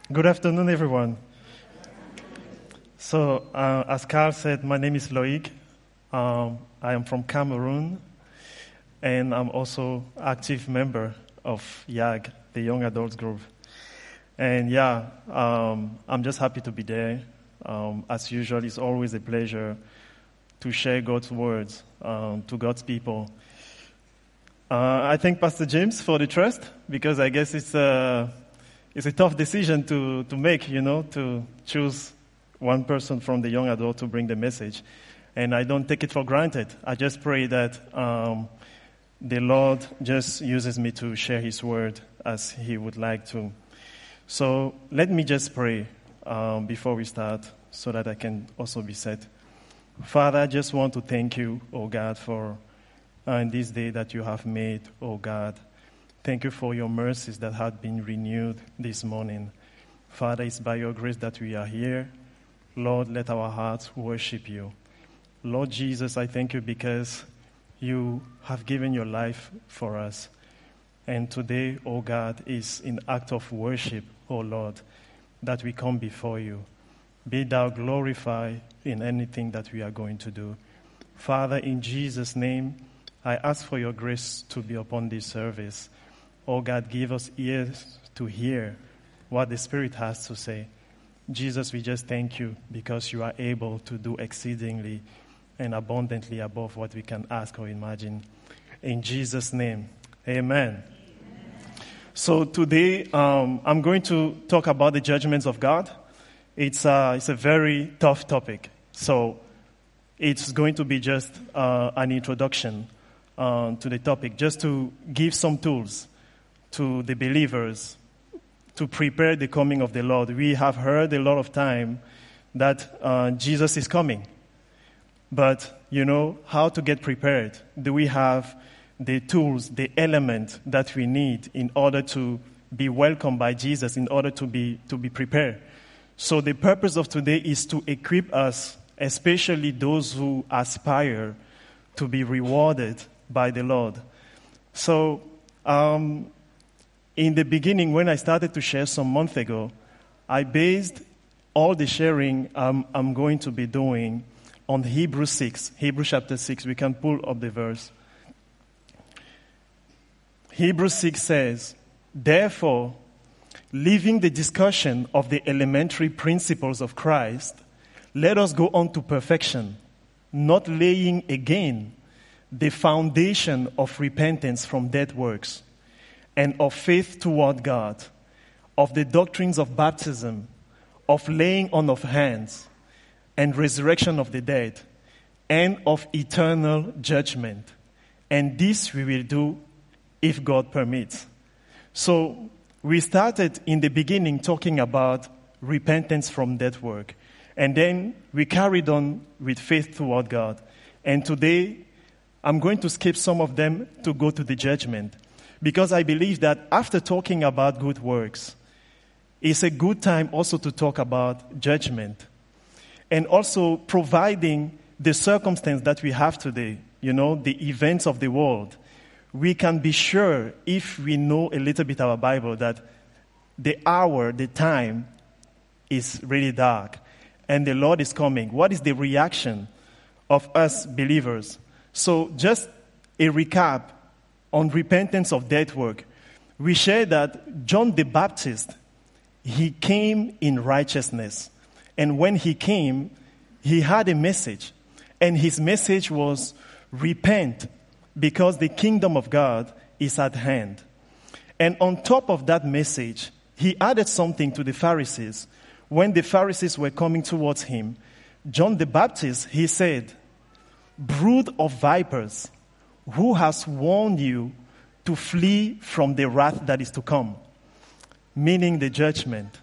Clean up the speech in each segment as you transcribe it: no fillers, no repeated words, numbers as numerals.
Good afternoon, everyone. So, as Carl said, my name is Loic. I am from Cameroon, and I'm also active member of YAG, the Young Adults Group. And I'm just happy to be there. As usual, it's always a pleasure to share God's words to God's people. I thank Pastor James for the trust, because I guess it's a tough decision to make, to choose one person from the young adult to bring the message. And I don't take it for granted. I just pray that the Lord just uses me to share His word as He would like to. So let me just pray before we start so that I can also be set. Father, I just want to thank you, oh God, for this day that you have made, oh God. Thank you for your mercies that have been renewed this morning. Father, it's by your grace that we are here. Lord, let our hearts worship you. Lord Jesus, I thank you because you have given your life for us. And today, oh God, is in act of worship, oh Lord, that we come before you. Be thou glorified in anything that we are going to do. Father, in Jesus' name, I ask for your grace to be upon this service. Oh God, give us ears to hear what the Spirit has to say. Jesus, we just thank you because you are able to do exceedingly and abundantly above what we can ask or imagine. In Jesus' name, amen. So today, I'm going to talk about the judgments of God. It's a very tough topic. So it's going to be just an introduction to the topic, just to give some tools to the believers to prepare the coming of the Lord. We have heard a lot of time that Jesus is coming. But, how to get prepared? Do we have the tools, the element that we need in order to be welcomed by Jesus, in order to be prepared? So the purpose of today is to equip us, especially those who aspire to be rewarded by the Lord. So, in the beginning, when I started to share some months ago, I based all the sharing I'm going to be doing on Hebrews chapter 6. We can pull up the verse. Hebrews 6 says, "Therefore, leaving the discussion of the elementary principles of Christ, let us go on to perfection, not laying again the foundation of repentance from dead works, and of faith toward God, of the doctrines of baptism, of laying on of hands, and resurrection of the dead, and of eternal judgment. And this we will do if God permits." So we started in the beginning talking about repentance from dead work. And then we carried on with faith toward God. And today, I'm going to skip some of them to go to the judgment. Because I believe that after talking about good works, it's a good time also to talk about judgment. And also providing the circumstance that we have today, the events of the world. We can be sure, if we know a little bit our Bible, that the hour, the time is really dark. And the Lord is coming. What is the reaction of us believers? So just a recap on repentance of dead work. We share that John the Baptist, he came in righteousness. And when he came, he had a message. And his message was, repent, because the kingdom of God is at hand. And on top of that message, he added something to the Pharisees. When the Pharisees were coming towards him, John the Baptist, he said, "Brood of vipers, who has warned you to flee from the wrath that is to come?" Meaning the judgment.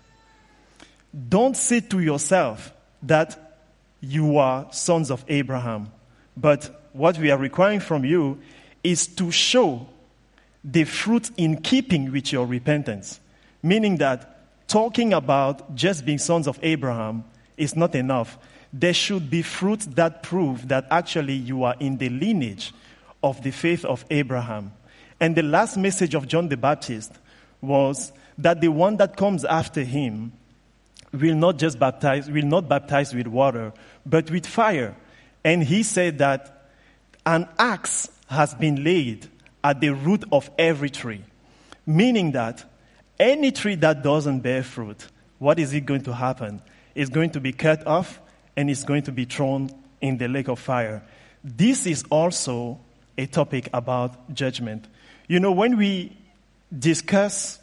Don't say to yourself that you are sons of Abraham. But what we are requiring from you is to show the fruit in keeping with your repentance. Meaning that talking about just being sons of Abraham is not enough. There should be fruit that prove that actually you are in the lineage of the faith of Abraham. And the last message of John the Baptist was that the one that comes after him will not baptize with water, but with fire. And he said that an axe has been laid at the root of every tree, meaning that any tree that doesn't bear fruit, what is it going to happen? It's going to be cut off and it's going to be thrown in the lake of fire. This is also a topic about judgment. You know, when we discuss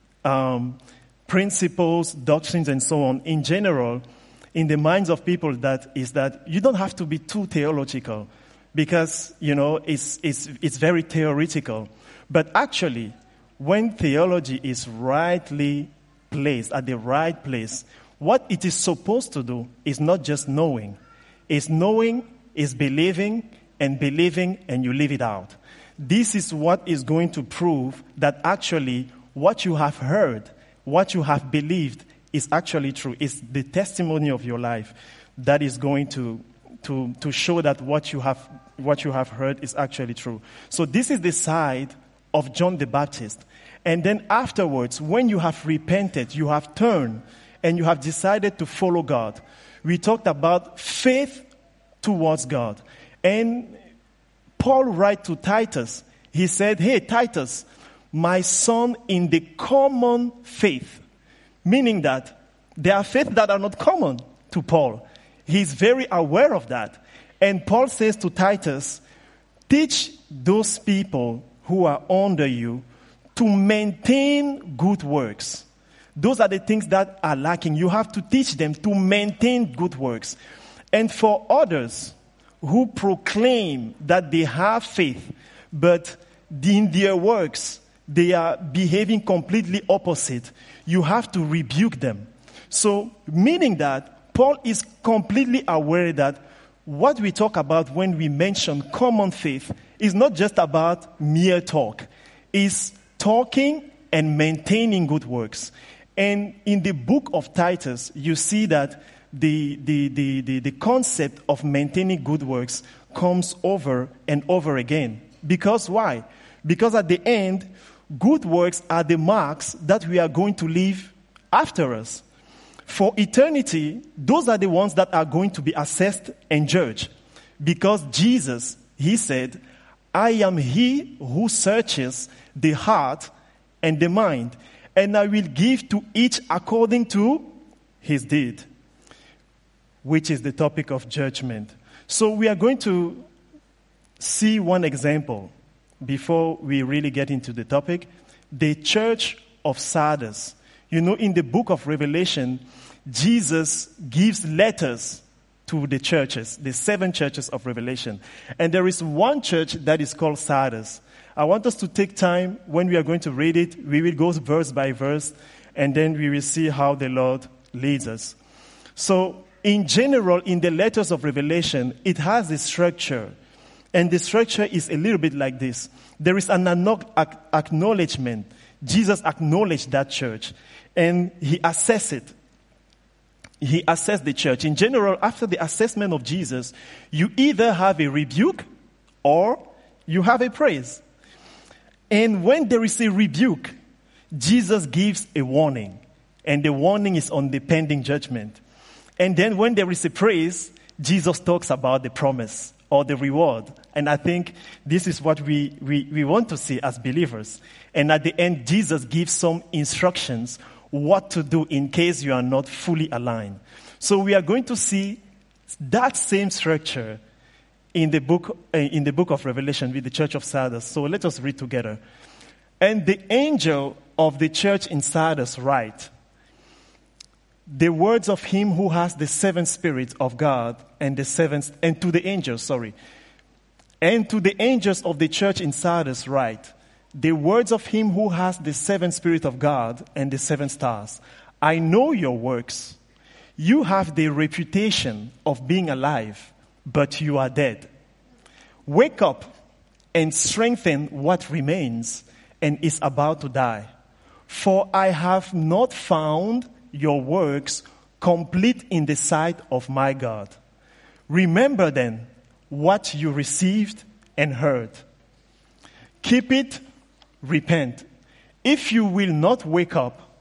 principles, doctrines, and so on, in general, in the minds of people, that you don't have to be too theological because, you know, it's very theoretical. But actually, when theology is rightly placed, at the right place, what it is supposed to do is not just knowing. It's knowing, it's believing, and you leave it out. This is what is going to prove that actually what you have heard, what you have believed is actually true. It's the testimony of your life that is going to show that what you have heard is actually true. So this is the side of John the Baptist. And then afterwards, when you have repented, you have turned, and you have decided to follow God, we talked about faith towards God. And Paul writes to Titus, he said, "Hey, Titus, my son in the common faith," meaning that there are faiths that are not common to Paul. He's very aware of that. And Paul says to Titus, teach those people who are under you to maintain good works. Those are the things that are lacking. You have to teach them to maintain good works. And for others who proclaim that they have faith, but in their works, they are behaving completely opposite, you have to rebuke them. So, meaning that Paul is completely aware that what we talk about when we mention common faith is not just about mere talk. It's talking and maintaining good works. And in the book of Titus, you see that the concept of maintaining good works comes over and over again. Because why? Because at the end, good works are the marks that we are going to leave after us. For eternity, those are the ones that are going to be assessed and judged. Because Jesus, he said, I am he who searches the heart and the mind, and I will give to each according to his deed, which is the topic of judgment. So we are going to see one example before we really get into the topic. The church of Sardis. You know, in the book of Revelation, Jesus gives letters to the churches, the 7 churches of Revelation. And there is one church that is called Sardis. I want us to take time when we are going to read it. We will go verse by verse, and then we will see how the Lord leads us. So, in general, in the letters of Revelation, it has a structure. And the structure is a little bit like this. There is an acknowledgement. Jesus acknowledged that church, and he assessed it. He assessed the church. In general, after the assessment of Jesus, you either have a rebuke or you have a praise. And when there is a rebuke, Jesus gives a warning. And the warning is on the pending judgment. And then when there is a praise, Jesus talks about the promise or the reward. And I think this is what we want to see as believers. And at the end, Jesus gives some instructions what to do in case you are not fully aligned. So we are going to see that same structure in the book of Revelation with the church of Sardis. So let us read together. And the angel of the church in Sardis write, the words of him who has the 7 spirits of God and to the angels of the church in Sardis write, the words of him who has the 7 spirits of God and the 7 stars. I know your works. You have the reputation of being alive, but you are dead. Wake up and strengthen what remains and is about to die. For I have not found your works complete in the sight of my God. Remember then what you received and heard. Keep it, repent. If you will not wake up,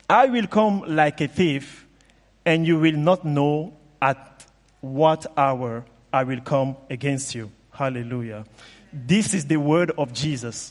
I will come like a thief, and you will not know at what hour I will come against you. Hallelujah. This is the word of Jesus.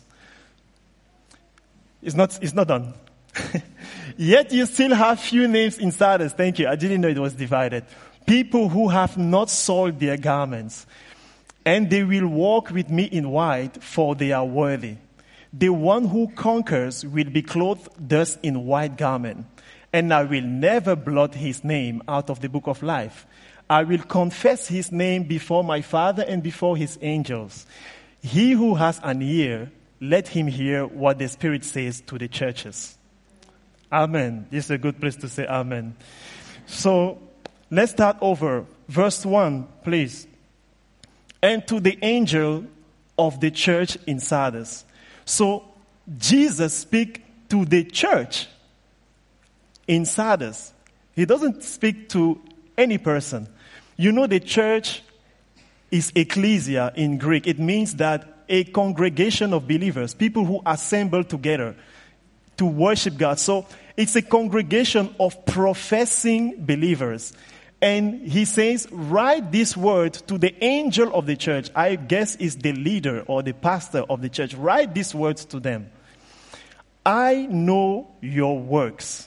It's not done. Yet you still have few names in Sardis. Thank you. I didn't know it was divided. People who have not soiled their garments. And they will walk with me in white, for they are worthy. The one who conquers will be clothed thus in white garment. And I will never blot his name out of the book of life. I will confess his name before my Father and before his angels. He who has an ear, let him hear what the Spirit says to the churches. Amen. This is a good place to say amen. So, let's start over. Verse 1, please. And to the angel of the church in Sardis. So, Jesus speaks to the church in Sardis. He doesn't speak to any person. You know, the church is ecclesia in Greek. It means that a congregation of believers, people who assemble together to worship God. So, it's a congregation of professing believers. And he says, write this word to the angel of the church. I guess is the leader or the pastor of the church. Write these words to them. I know your works.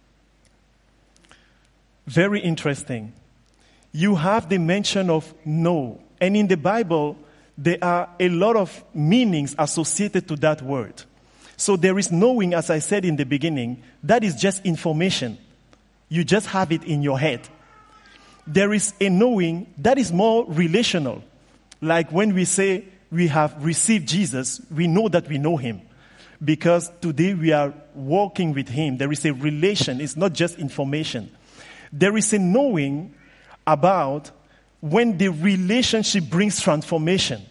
Very interesting. You have the mention of know. And in the Bible, there are a lot of meanings associated to that word. So there is knowing, as I said in the beginning, that is just information. You just have it in your head. There is a knowing that is more relational. Like when we say we have received Jesus, we know that we know him. Because today we are walking with him. There is a relation. It's not just information. There is a knowing about when the relationship brings transformation.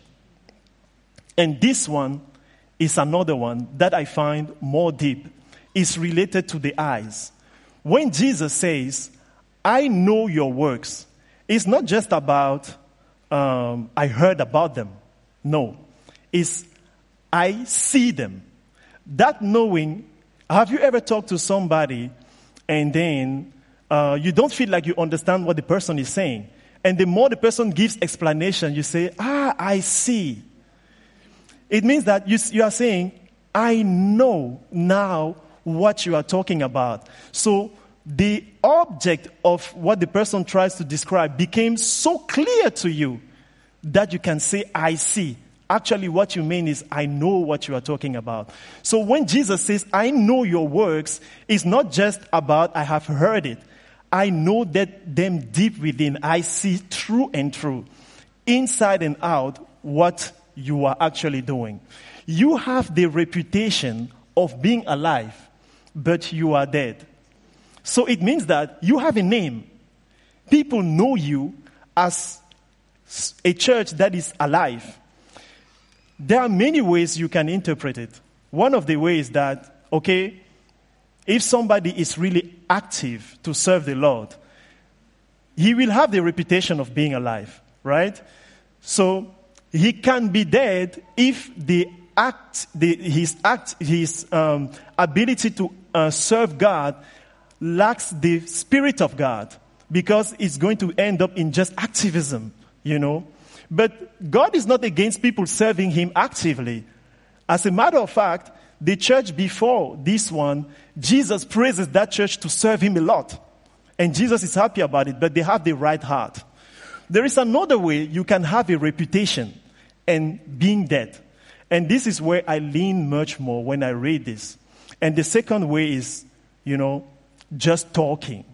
And this one is another one that I find more deep. It's related to the eyes. When Jesus says, I know your works, it's not just about, I heard about them. No. It's, I see them. That knowing, have you ever talked to somebody and then you don't feel like you understand what the person is saying? And the more the person gives explanation, you say, I see. It means that you are saying, I know now what you are talking about. So the object of what the person tries to describe became so clear to you that you can say, I see. Actually, what you mean is, I know what you are talking about. So when Jesus says, I know your works, it's not just about, I have heard it. I know that them deep within. I see through and through, inside and out, what you are actually doing. You have the reputation of being alive, but you are dead. So it means that you have a name. People know you as a church that is alive. There are many ways you can interpret it. One of the ways that, okay, if somebody is really active to serve the Lord, he will have the reputation of being alive, right? So he can be dead if his ability to serve God lacks the Spirit of God, because it's going to end up in just activism, you know. But God is not against people serving him actively. As a matter of fact, the church before this one, Jesus praises that church to serve him a lot. And Jesus is happy about it, but they have the right heart. There is another way you can have a reputation and being dead. And this is where I lean much more when I read this. And the second way is, you know, just talking.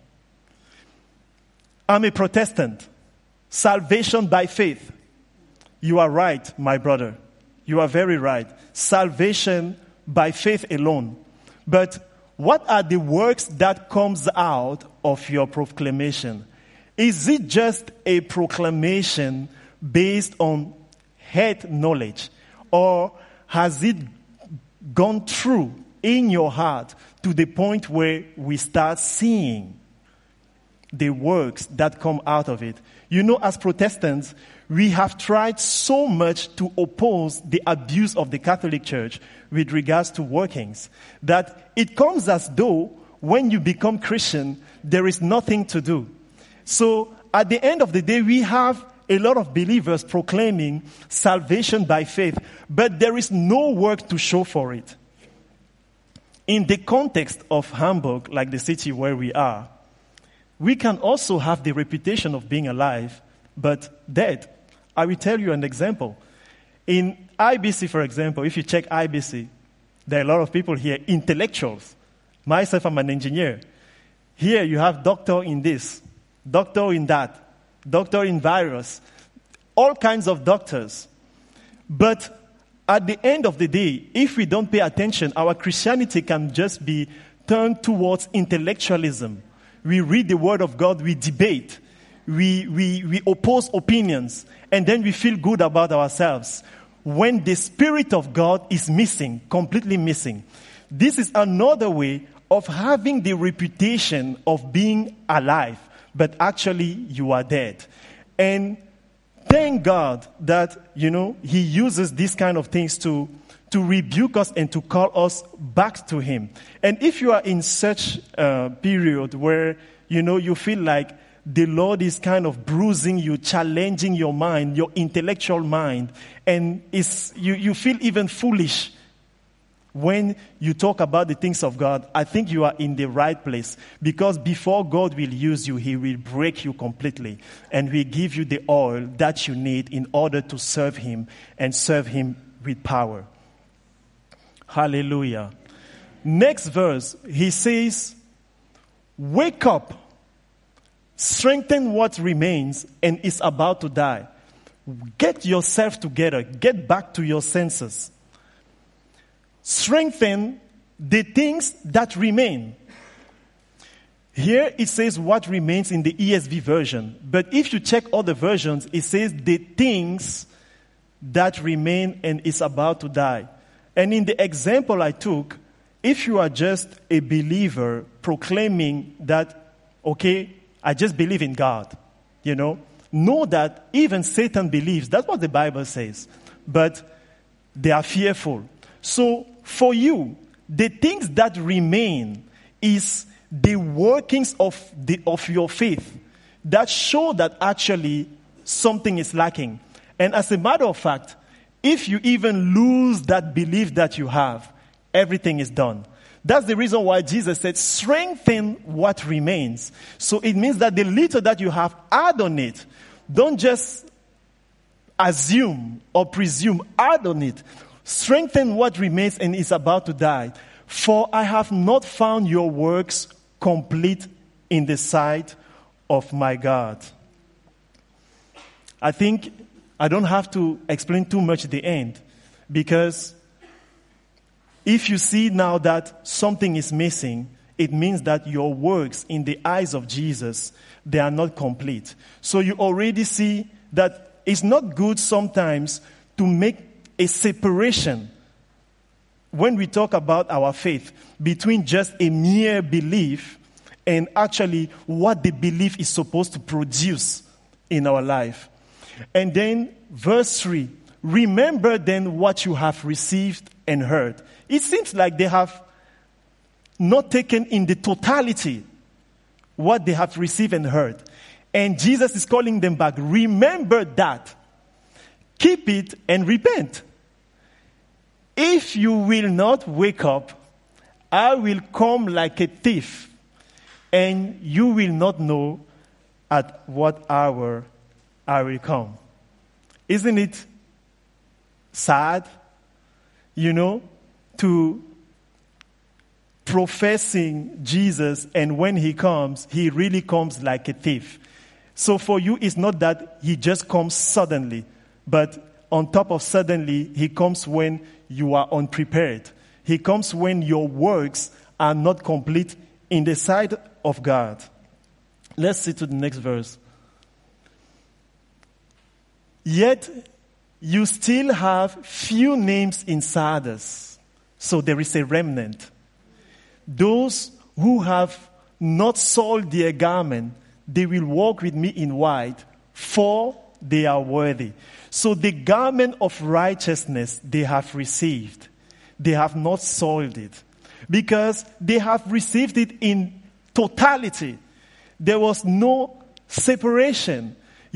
I'm a Protestant. Salvation by faith. You are right, my brother. You are very right. Salvation by faith alone. But what are the works that comes out of your proclamation? Is it just a proclamation based on head knowledge? Or has it gone through in your heart to the point where we start seeing the works that come out of it? You know, as Protestants, we have tried so much to oppose the abuse of the Catholic Church with regards to workings that it comes as though when you become Christian, there is nothing to do. So at the end of the day, we have a lot of believers proclaiming salvation by faith, but there is no work to show for it. In the context of Hamburg, like the city where we are, we can also have the reputation of being alive, but dead. I will tell you an example. In IBC, for example, if you check IBC, there are a lot of people here, intellectuals. Myself, I'm an engineer. Here you have doctor in this, doctor in that, doctor in virus, all kinds of doctors. But at the end of the day, if we don't pay attention, our Christianity can just be turned towards intellectualism. We read the Word of God, we debate, we oppose opinions, and then we feel good about ourselves. When the Spirit of God is missing, completely missing. This is another way of having the reputation of being alive, but actually you are dead. And thank God that, He uses these kind of things to rebuke us and to call us back to Him. And if you are in such a period where, you feel like the Lord is kind of bruising you, challenging your mind, your intellectual mind, and you feel even foolish when you talk about the things of God, I think you are in the right place. Because before God will use you, He will break you completely and will give you the oil that you need in order to serve Him and serve Him with power. Hallelujah. Next verse, he says, wake up, strengthen what remains and is about to die. Get yourself together. Get back to your senses. Strengthen the things that remain. Here it says what remains in the ESV version. But if you check other versions, it says the things that remain and is about to die. And in the example I took, if you are just a believer proclaiming that, okay, I just believe in God, know that even Satan believes. That's what the Bible says. But they are fearful. So for you, the things that remain is the workings of your faith that show that actually something is lacking. And as a matter of fact, if you even lose that belief that you have, everything is done. That's the reason why Jesus said, strengthen what remains. So it means that the little that you have, add on it. Don't just assume or presume, add on it. Strengthen what remains and is about to die. For I have not found your works complete in the sight of my God. I think I don't have to explain too much at the end, because if you see now that something is missing, it means that your works in the eyes of Jesus, they are not complete. So you already see that it's not good sometimes to make a separation when we talk about our faith between just a mere belief and actually what the belief is supposed to produce in our life. And then verse 3, remember then what you have received and heard. It seems like they have not taken in the totality what they have received and heard. And Jesus is calling them back. Remember that. Keep it and repent. If you will not wake up, I will come like a thief, and you will not know at what hour I will come. Isn't it sad, to professing Jesus, and when He comes, He really comes like a thief. So for you, it's not that He just comes suddenly, but on top of suddenly, He comes when you are unprepared. He comes when your works are not complete in the sight of God. Let's see to the next verse. Yet you still have few names in Sardis. So there is a remnant. Those who have not soiled their garment, they will walk with me in white, for they are worthy. So the garment of righteousness they have received. They have not soiled it. because they have received it in totality. There was no separation.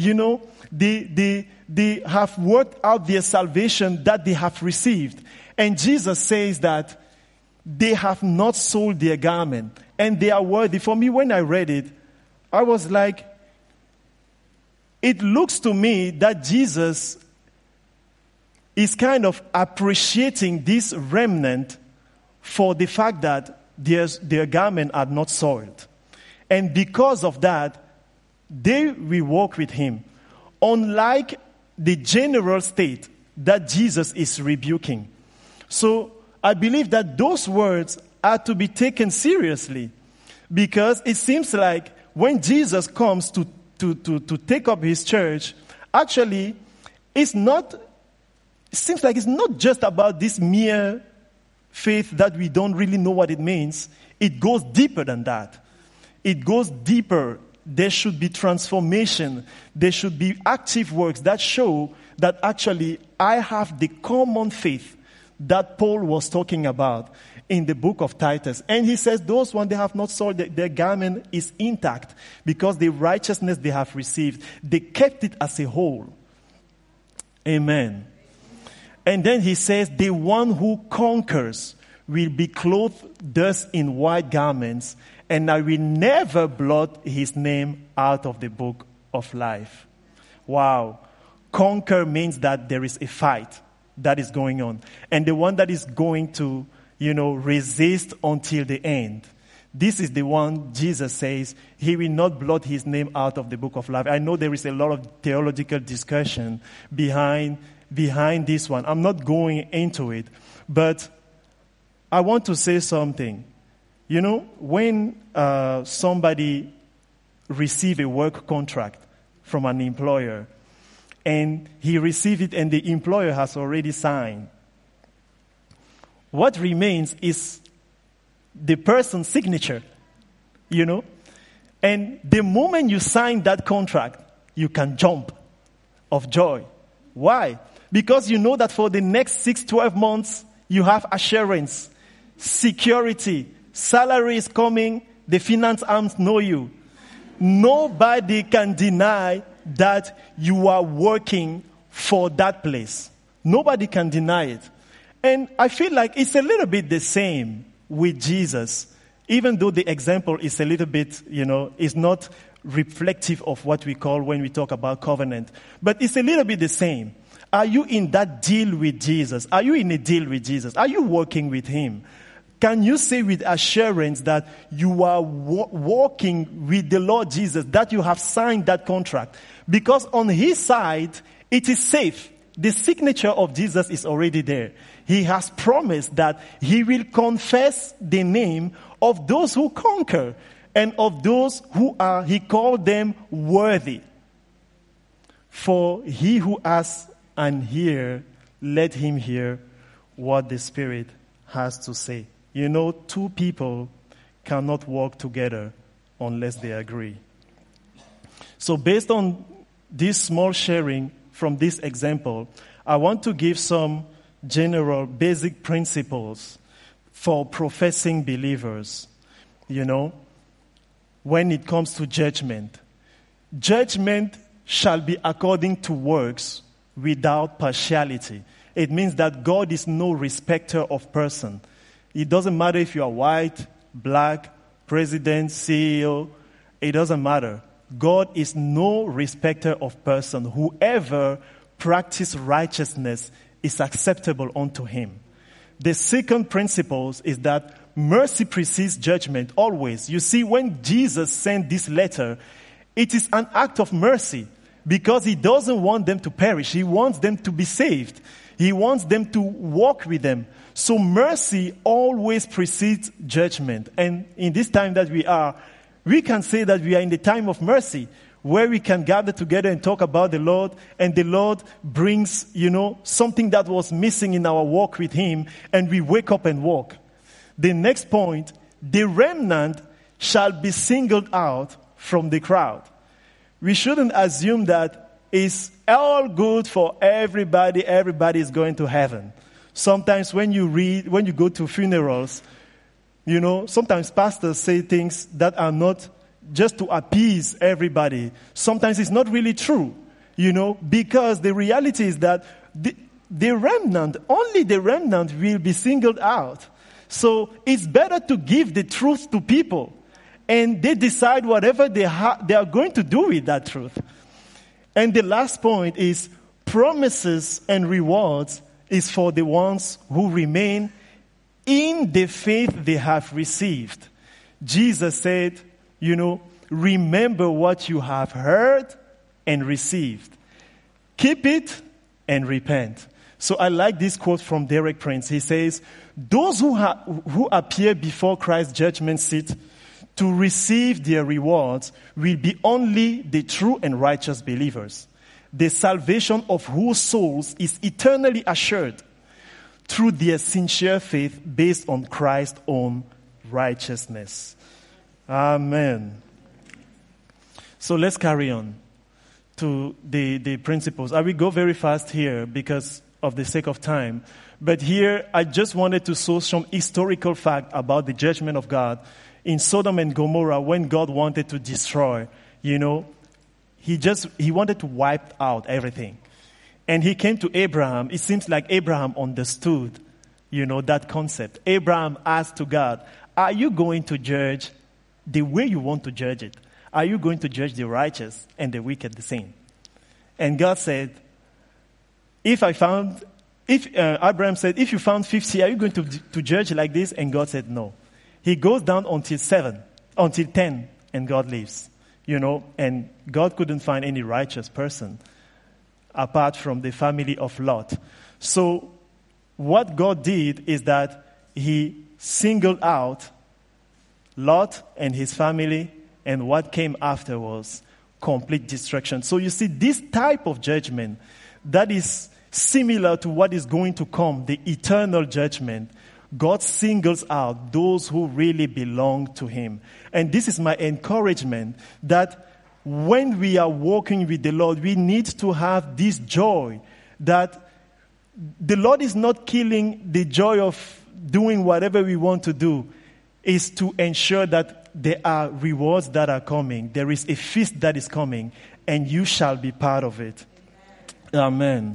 They have worked out their salvation that they have received. And Jesus says that they have not sold their garment and they are worthy. For me, when I read it, I was like, it looks to me that Jesus is kind of appreciating this remnant for the fact that their garment are not soiled. And because of that, they will walk with him. Unlike the general state that Jesus is rebuking. So I believe that those words are to be taken seriously, because it seems like when Jesus comes to take up his church, actually it seems like it's not just about this mere faith that we don't really know what it means. It goes deeper than that. It goes deeper. There should be transformation. There should be active works that show that actually I have the common faith that Paul was talking about in the book of Titus. And he says those ones, they have not sold, their garment is intact because the righteousness they have received, they kept it as a whole. Amen. And then he says the one who conquers will be clothed thus in white garments, and I will never blot his name out of the book of life. Wow. Conquer means that there is a fight that is going on. And the one that is going to, resist until the end. This is the one Jesus says, he will not blot his name out of the book of life. I know there is a lot of theological discussion behind this one. I'm not going into it, but I want to say something. When somebody receives a work contract from an employer, and he received it and the employer has already signed, what remains is the person's signature, And the moment you sign that contract, you can jump of joy. Why? Because you know that for the next 6-12 months, you have assurance, security, salary is coming, the finance arms know you. Nobody can deny that you are working for that place. Nobody can deny it. And I feel like it's a little bit the same with Jesus, even though the example is a little bit, is not reflective of what we call when we talk about covenant. But it's a little bit the same. Are you in that deal with Jesus? Are you in a deal with Jesus? Are you working with him? Can you say with assurance that you are walking with the Lord Jesus, that you have signed that contract? Because on his side, it is safe. The signature of Jesus is already there. He has promised that he will confess the name of those who conquer and of those who are, he called them worthy. For he who asks and hear, let him hear what the Spirit has to say. Two people cannot walk together unless they agree. So based on this small sharing from this example, I want to give some general basic principles for professing believers. When it comes to judgment. Judgment shall be according to works without partiality. It means that God is no respecter of person. It doesn't matter if you are white, black, president, CEO. It doesn't matter. God is no respecter of person. Whoever practices righteousness is acceptable unto him. The second principle is that mercy precedes judgment always. You see, when Jesus sent this letter, it is an act of mercy because he doesn't want them to perish. He wants them to be saved. He wants them to walk with them. So mercy always precedes judgment. And in this time that we can say that we are in the time of mercy, where we can gather together and talk about the Lord, and the Lord brings, something that was missing in our walk with him, and we wake up and walk. The next point, the remnant shall be singled out from the crowd. We shouldn't assume that it's all good for everybody is going to heaven. Sometimes when you go to funerals, You know, sometimes pastors say things that are not just to appease everybody. Sometimes it's not really true, you know, because the reality is that the remnant, only the remnant will be singled out. So it's better to give the truth to people, and they decide whatever they are going to do with that truth. And the last point is promises and rewards is for the ones who remain in the faith they have received. Jesus said, you know, remember what you have heard and received. Keep it and repent. So I like this quote from Derek Prince. He says, those who appear before Christ's judgment seat to receive their rewards will be only the true and righteous believers, the salvation of whose souls is eternally assured through their sincere faith based on Christ's own righteousness. Amen. So let's carry on to the principles. I will go very fast here because of the sake of time. But here, I just wanted to show some historical fact about the judgment of God in Sodom and Gomorrah when God wanted to destroy, you know. He wanted to wipe out everything. And he came to Abraham. It seems like Abraham understood, you know, that concept. Abraham asked to God, are you going to judge the way you want to judge it? Are you going to judge the righteous and the wicked the same? And God said, Abraham said, if you found 50, are you going to judge like this? And God said, no. He goes down until 10, and God leaves. You know, and God couldn't find any righteous person apart from the family of Lot. So what God did is that he singled out Lot and his family, and what came after was complete destruction. So you see, this type of judgment that is similar to what is going to come, the eternal judgment, God singles out those who really belong to Him. And this is my encouragement, that when we are walking with the Lord, we need to have this joy that the Lord is not killing the joy of doing whatever we want to do. Is to ensure that there are rewards that are coming. There is a feast that is coming, and you shall be part of it. Amen.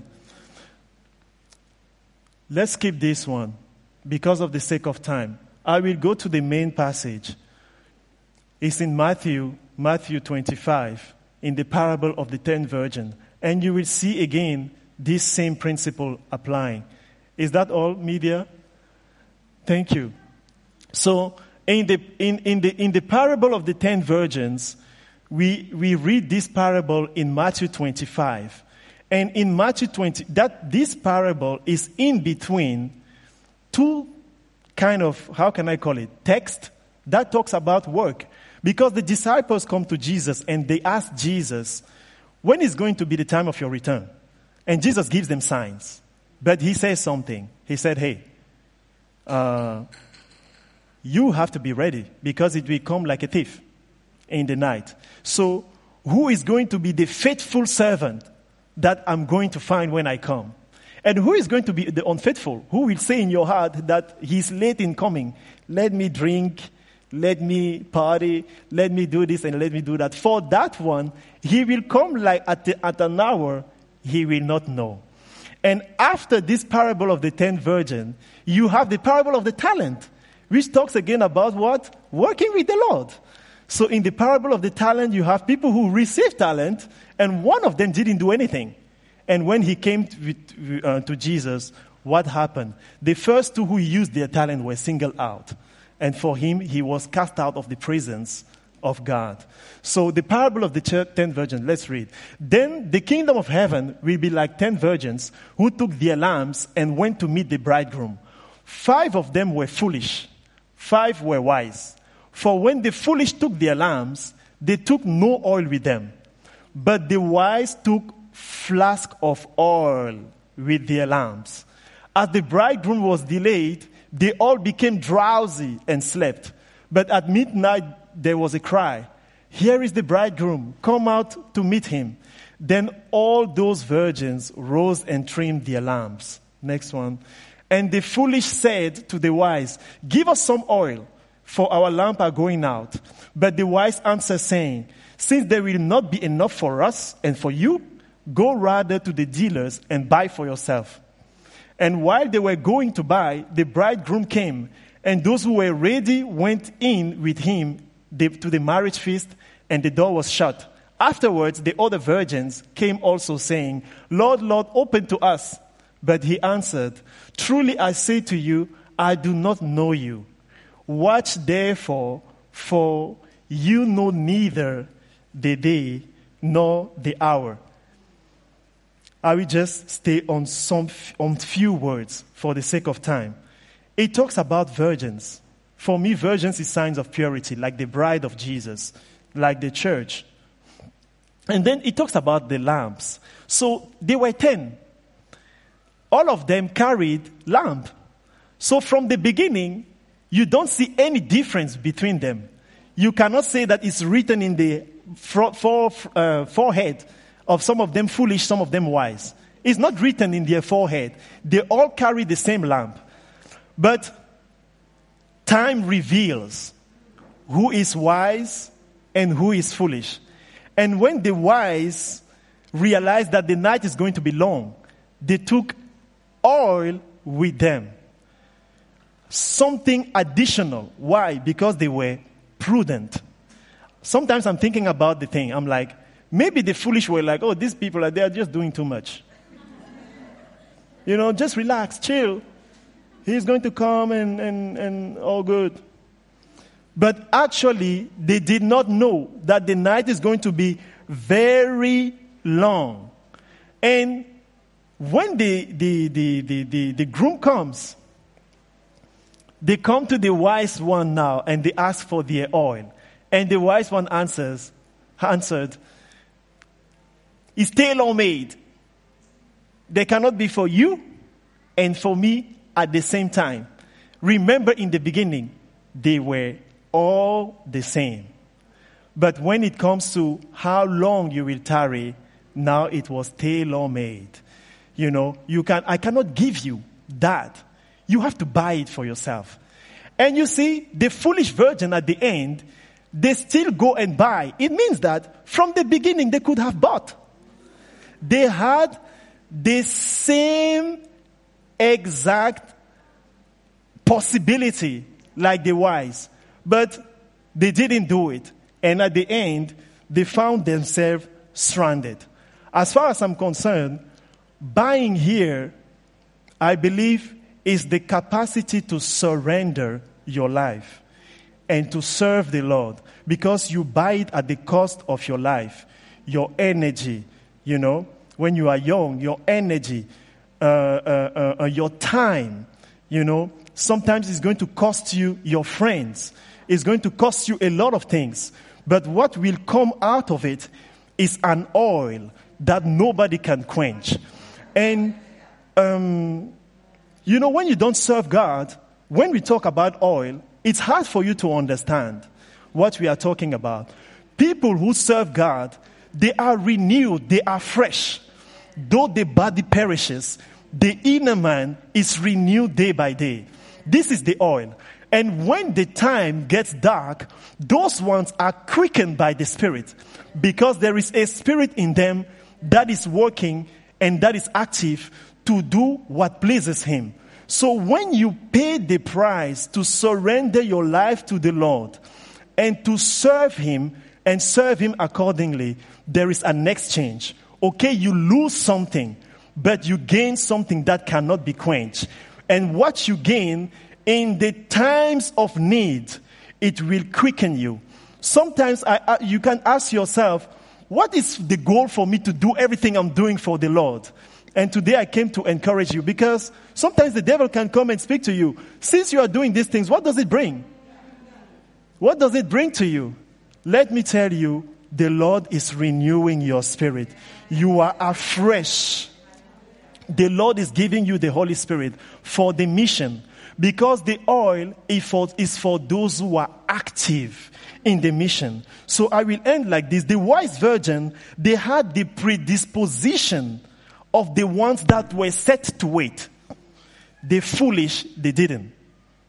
Let's skip this one because of the sake of time. I will go to the main passage. It's in Matthew 25, in the parable of the 10 virgins. And you will see again this same principle applying. Is that all, media? Thank you. So, in the parable of the 10 virgins, we read this parable in Matthew 25. And in Matthew 20, this parable is in between two kind of, how can I call it, text that talks about work. Because the disciples come to Jesus and they ask Jesus, when is going to be the time of your return? And Jesus gives them signs. But he says something. He said, hey, you have to be ready because it will come like a thief in the night. So who is going to be the faithful servant that I'm going to find when I come? And who is going to be the unfaithful? Who will say in your heart that he's late in coming? Let me drink, let me party, let me do this and let me do that. For that one, he will come like at an hour he will not know. And after this parable of the 10 virgins, you have the parable of the talent, which talks again about what? Working with the Lord. So in the parable of the talent, you have people who received talent, and one of them didn't do anything. And when he came to Jesus, what happened? The first two who used their talent were singled out. And for him, he was cast out of the presence of God. So the parable of the 10 virgins, let's read. Then the kingdom of heaven will be like 10 virgins who took their lamps and went to meet the bridegroom. 5 of them were foolish, 5 were wise. For when the foolish took their lamps, they took no oil with them. But the wise took flask of oil with their lamps. As the bridegroom was delayed, they all became drowsy and slept. But at midnight there was a cry, "Here is the bridegroom, come out to meet him." Then all those virgins rose and trimmed their lamps. Next one. And the foolish said to the wise, "Give us some oil, for our lamp are going out. But the wise answered, saying, since there will not be enough for us and for you, go rather to the dealers and buy for yourself. And while they were going to buy, the bridegroom came, and those who were ready went in with him to the marriage feast, and the door was shut. Afterwards, the other virgins came also, saying, Lord, Lord, open to us. But he answered, truly I say to you, I do not know you. Watch therefore, for you know neither the day nor the hour. I will just stay on few words for the sake of time. It talks about virgins. For me, virgins is signs of purity, like the bride of Jesus, like the church. And then it talks about the lamps. So there were 10. All of them carried lamp. So from the beginning, you don't see any difference between them. You cannot say that it's written in the forehead of some of them foolish, some of them wise. It's not written in their forehead. They all carry the same lamp. But time reveals who is wise and who is foolish. And when the wise realized that the night is going to be long, they took oil with them. Something additional. Why? Because they were prudent. Sometimes I'm thinking about the thing. I'm like, maybe the foolish were like, oh, these people, they are just doing too much. Just relax, chill. He's going to come and all good. But actually, they did not know that the night is going to be very long. And when the groom comes, they come to the wise one now and they ask for their oil. And the wise one answered, it's tailor-made. They cannot be for you and for me at the same time. Remember, in the beginning, they were all the same. But when it comes to how long you will tarry, now it was tailor-made. I cannot give you that. You have to buy it for yourself. And you see, the foolish virgin at the end, they still go and buy. It means that from the beginning they could have bought. They had the same exact possibility like the wise. But they didn't do it. And at the end, they found themselves stranded. As far as I'm concerned, buying here, I believe, is the capacity to surrender your life and to serve the Lord. Because you buy it at the cost of your life, your energy. When you are young, your energy, your time, sometimes it's going to cost you your friends. It's going to cost you a lot of things. But what will come out of it is an oil that nobody can quench. And, when you don't serve God, when we talk about oil, it's hard for you to understand what we are talking about. People who serve God, they are renewed, they are fresh. Though the body perishes, the inner man is renewed day by day. This is the oil. And when the time gets dark, those ones are quickened by the Spirit, because there is a spirit in them that is working and that is active to do what pleases Him. So when you pay the price to surrender your life to the Lord and to serve Him and serve Him accordingly, there is an exchange. Okay, you lose something, but you gain something that cannot be quenched. And what you gain in the times of need, it will quicken you. Sometimes you can ask yourself, what is the goal for me to do everything I'm doing for the Lord? And today I came to encourage you, because sometimes the devil can come and speak to you. Since you are doing these things, what does it bring? What does it bring to you? Let me tell you, the Lord is renewing your spirit. You are afresh. The Lord is giving you the Holy Spirit for the mission. Because the oil is for those who are active in the mission. So I will end like this. The wise virgin, they had the predisposition of the ones that were set to wait. The foolish, they didn't.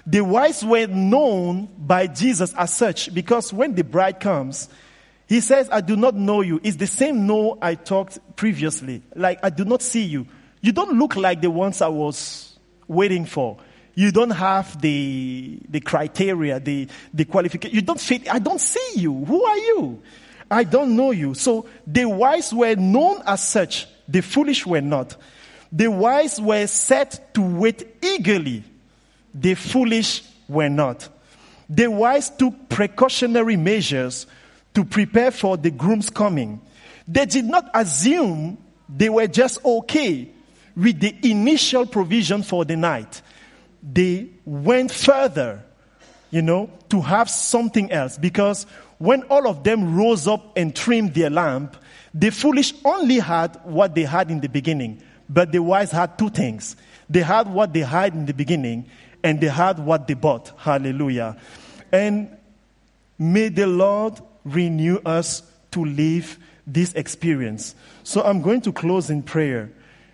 The wise were known by Jesus as such, because when the bride comes, he says, I do not know you. It's the same no I talked previously. Like, I do not see you. You don't look like the ones I was waiting for. You don't have the criteria, the qualification. You don't fit. I don't see you. Who are you? I don't know you. So the wise were known as such. The foolish were not. The wise were set to wait eagerly. The foolish were not. The wise took precautionary measures to prepare for the groom's coming. They did not assume they were just okay with the initial provision for the night. They went further, to have something else. Because when all of them rose up and trimmed their lamp, the foolish only had what they had in the beginning. But the wise had two things. They had what they had in the beginning, and they had what they bought. Hallelujah. And may the Lord renew us to live this experience. So I'm going to close in prayer.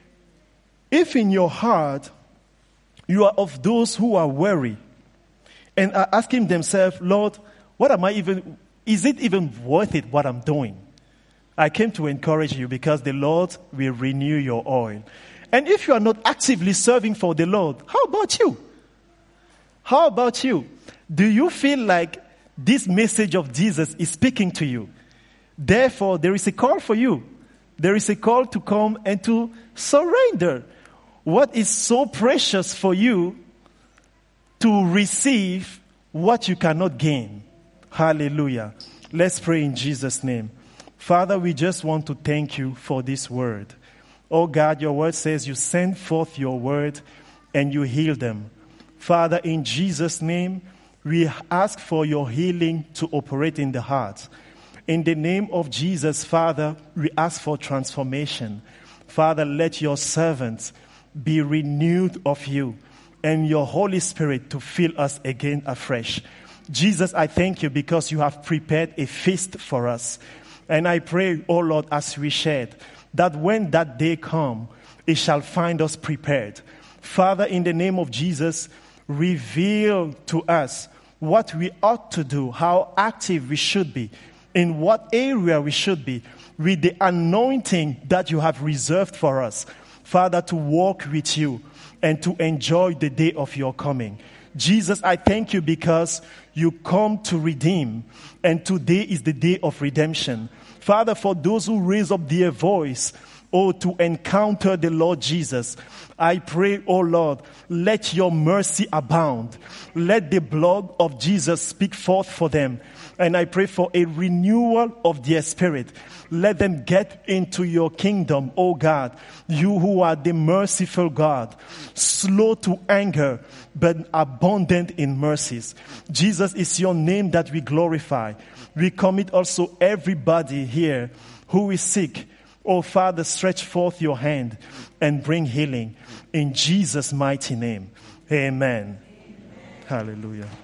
If in your heart you are of those who are weary and are asking themselves, Lord, is it even worth it what I'm doing? I came to encourage you because the Lord will renew your oil. And if you are not actively serving for the Lord, how about you? How about you? Do you feel like this message of Jesus is speaking to you? Therefore, there is a call for you. There is a call to come and to surrender what is so precious for you to receive what you cannot gain. Hallelujah. Let's pray in Jesus' name. Father, we just want to thank you for this word. Oh God, your word says you send forth your word and you heal them. Father, in Jesus' name, we ask for your healing to operate in the heart. In the name of Jesus, Father, we ask for transformation. Father, let your servants be renewed of you and your Holy Spirit to fill us again afresh. Jesus, I thank you because you have prepared a feast for us. And I pray, oh Lord, as we shared, that when that day comes, it shall find us prepared. Father, in the name of Jesus, reveal to us what we ought to do, how active we should be, in what area we should be, with the anointing that you have reserved for us. Father, to walk with you and to enjoy the day of your coming. Jesus, I thank you because you come to redeem, and today is the day of redemption. Father, for those who raise up their voice, to encounter the Lord Jesus, I pray, Lord, let your mercy abound. Let the blood of Jesus speak forth for them. And I pray for a renewal of their spirit. Let them get into your kingdom, O God. You who are the merciful God, slow to anger, but abundant in mercies. Jesus, is your name that we glorify. We commit also everybody here who is sick. Oh, Father, stretch forth your hand and bring healing. In Jesus' mighty name. Amen. Hallelujah.